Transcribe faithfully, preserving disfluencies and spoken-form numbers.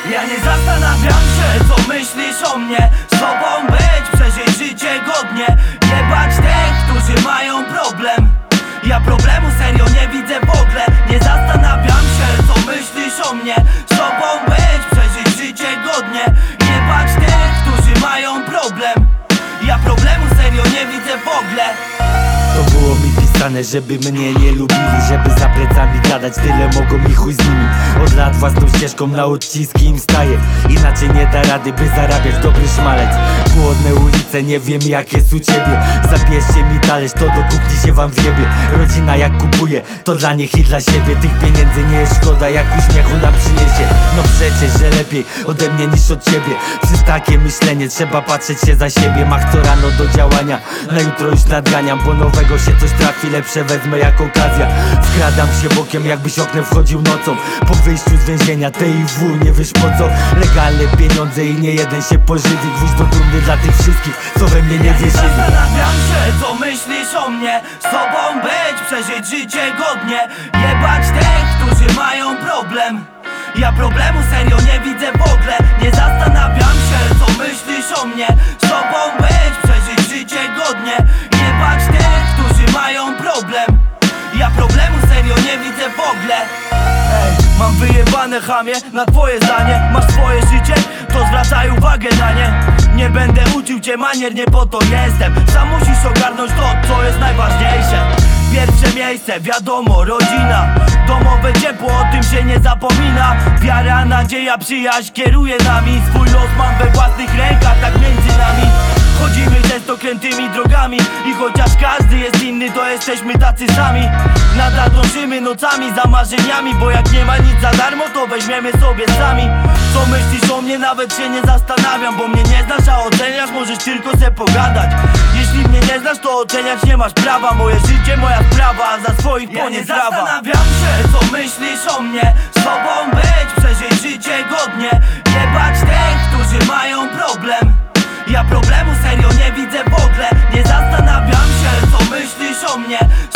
Ja nie zastanawiam się, co myślisz o mnie. Z tobą być, przeżyć życie godnie. Jebać tych, którzy mają problem. Ja problemu serio nie widzę w ogóle. Nie zastanawiam się, co myślisz o mnie. Z tobą być, przeżyć życie godnie. Jebać tych, którzy mają problem. Ja problemu serio nie widzę w ogóle. To było mi pisane, żeby mnie nie lubili, żeby za plecami gadać, tyle mogą mi chuj z nimi. Od lat własną ścieżką na odciski im staję. Inaczej nie da rady, by zarabiać dobry szmalec. Głodne ulice, nie wiem jak jest u ciebie. Zabierzcie mi talerz, to do kuchni się wam wjebie. Rodzina jak kupuje, to dla nich i dla siebie. Tych pieniędzy nie jest szkoda, jak uśmiechu nam przyniesie. No przecież, że lepiej ode mnie niż od ciebie. Przez takie myślenie trzeba patrzeć się za siebie. Mach co rano do działania, na jutro już nadganiam, bo nowego się coś trafi, lepsze wezmę jak okazja. Wkradam się bokiem, jakbyś oknem wchodził nocą. Po wyjściu z więzienia T I W nie wiesz po co. Legalne pieniądze i nie jeden się pożywi. Gwóźdź do trumny dla tych wszystkich, co we mnie nie wierzyli. Zastanawiam się, co myślisz o mnie. Z tobą być, przeżyć życie godnie. Jebać tych, którzy mają problem. Ja problemu serio nie widzę w ogóle. Nie zastanawiam się, co myślisz o mnie. Z tobą być, przeżyć życie godnie. Jebać tych, którzy mają problem. Ja problemu serio nie widzę w ogóle. Ej, mam wyjebane chamie na twoje zdanie. Masz swoje życie, to zwracaj uwagę na nie. Nie będę uczył cię manier, nie po to jestem. Sam musisz ogarnąć to, co jest najważniejsze. Pierwsze miejsce, wiadomo, rodzina. Domowe ciepło, o tym się nie zapomina. Wiara, nadzieja, przyjaźń kieruje nami. Swój los mam we własnych rękach, tak między nami. Chodzimy często krętymi drogami i chociaż każdy jest inny, to jesteśmy tacy sami. Nadal dążymy nocami za marzeniami, bo jak nie ma nic za darmo, to weźmiemy sobie sami. Co myślisz o mnie? Nawet się nie zastanawiam, bo mnie nie znasz, a oceniasz, możesz tylko se pogadać. Jeśli mnie nie znasz, to oceniać nie masz prawa. Moje życie, moja sprawa, a za swoich ja ponieść prawa. Zastanawiam się, co myślisz o mnie. Z tobą być, przeżyć życie godnie. Jebać tych, którzy mają problem. Ja problemu serio nie widzę w ogóle. Nie zastanawiam się, co myślisz o mnie.